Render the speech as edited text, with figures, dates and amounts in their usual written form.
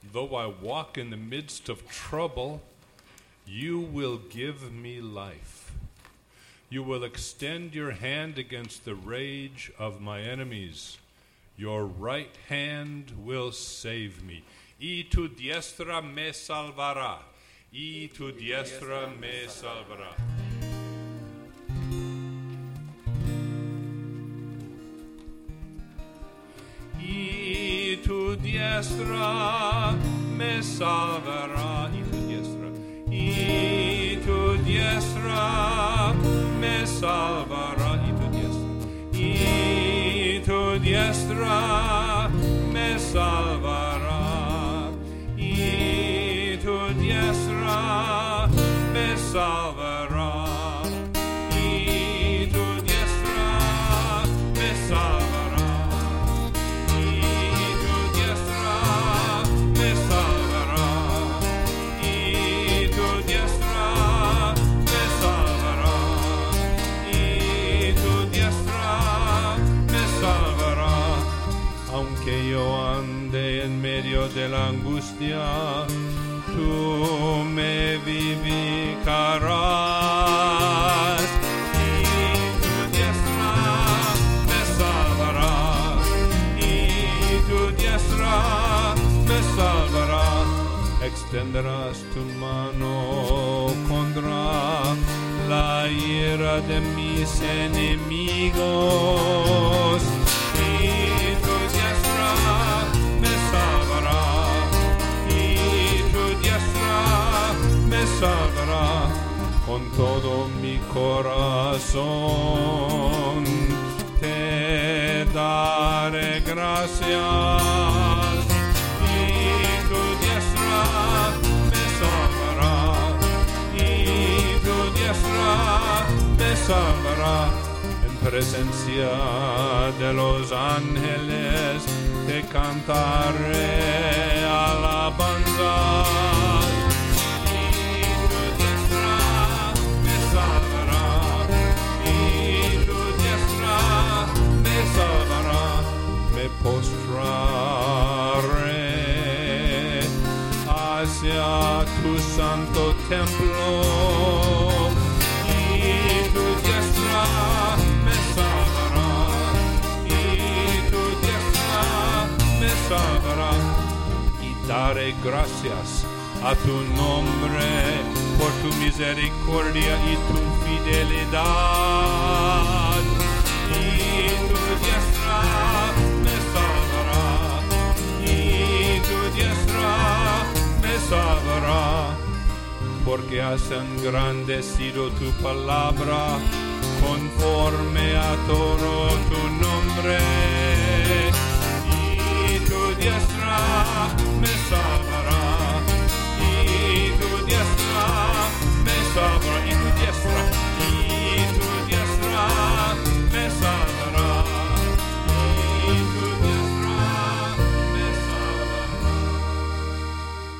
Though I walk in the midst of trouble, you will give me life. You will extend your hand against the rage of my enemies. Your right hand will save me. Y tu diestra me salvará. Y tu diestra me salvará. Y tu diestra me salvará. Y tu diestra. Y tu diestra me salvará. Y tu diestra. Y tu diestra me salvará. Y tu diestra me salvará. Y tu diestra me salvará. Y tu diestra me salvará. Y tu diestra me salvará. Y tu diestra me salvará. Aunque yo ande en medio de la angustia, tú me vivificarás. Y tu diestra me salvará. Y tu diestra me salvará. Extenderás tu mano contra la ira de mis enemigos. Y tu diestra me salvará. Y tu diestra me salvará. Con todo mi corazón te daré gracias. Y tu diestra me salvará. Y tu diestra me salvará. En presencia de los ángeles te cantaré alabanzas. Y tu diestra me salvará. Y tu diestra me salvará. Me postraré hacia tu santo templo. Y tu diestra me salvará. Y tu diestra me salvará. Y daré gracias a tu nombre por tu misericordia y tu fidelidad. Y tu diestra me salvará. Y tu diestra me salvará. Porque has engrandecido tu palabra conforme a todo tu nombre. Y tu diestra me